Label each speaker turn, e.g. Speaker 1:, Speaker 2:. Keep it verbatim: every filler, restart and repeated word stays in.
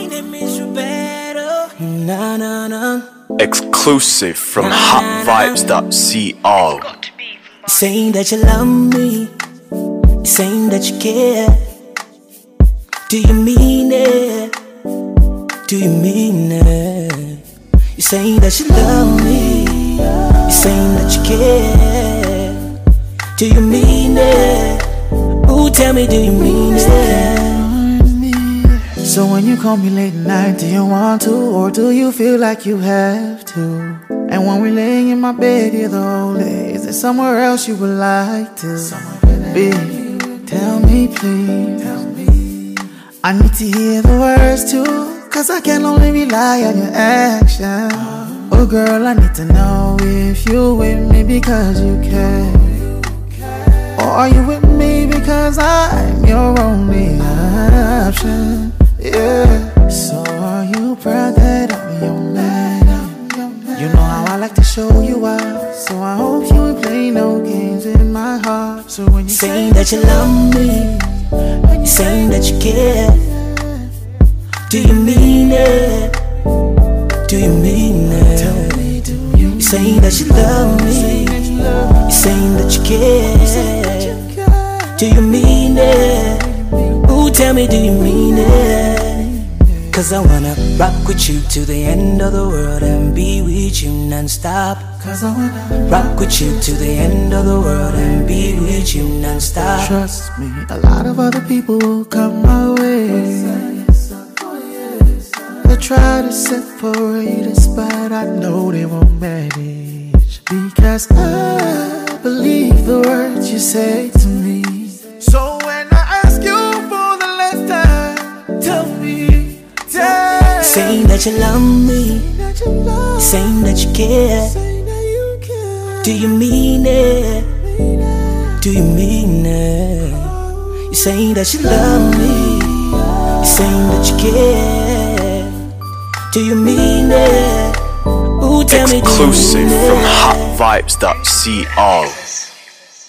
Speaker 1: Na, na, na.
Speaker 2: Exclusive from hot vibes dot co.
Speaker 1: Saying that you love me, saying that you care. Do you mean it? Do you mean it? You're saying that you love me, you're saying that you care. Do you mean it? Ooh, tell me, do you mean it?
Speaker 3: So when you call me late at night, do you want to, or do you feel like you have to? And when we're laying in my bed here the whole day, is there somewhere else you would like to be? Tell me please, I need to hear the words too, cause I can only rely on your action. Oh girl, I need to know if you're with me because you care, or are you with me because I'm your only option? Yeah. So are you proud that I'm your man? You know how I like to show you out, so I hope you ain't play no games in my heart. So when you
Speaker 1: saying that you love me, you're saying that you care. Do you mean it? Do you mean it?
Speaker 3: tell me, do you
Speaker 1: You're saying that you love me, you're saying that you care. Do you mean it? Ooh, tell me, do you mean it? Cause I wanna rock with you to the end of the world and be with you non-stop.
Speaker 3: Cause I wanna
Speaker 1: rock with you to the end of the world and be with you non-stop.
Speaker 3: Trust me, a lot of other people will come my way. They'll try to separate us, but I know they won't manage, because I believe the words you say to me. So when I ask you for the last time, tell me, tell me.
Speaker 1: Saying that you love me, saying that you care. Do you mean it? Do you mean it? You're saying that you love me, you're saying that you care. Do you mean it? Ooh, tell me, do you mean it?
Speaker 2: Exclusive from hot vibes dot co.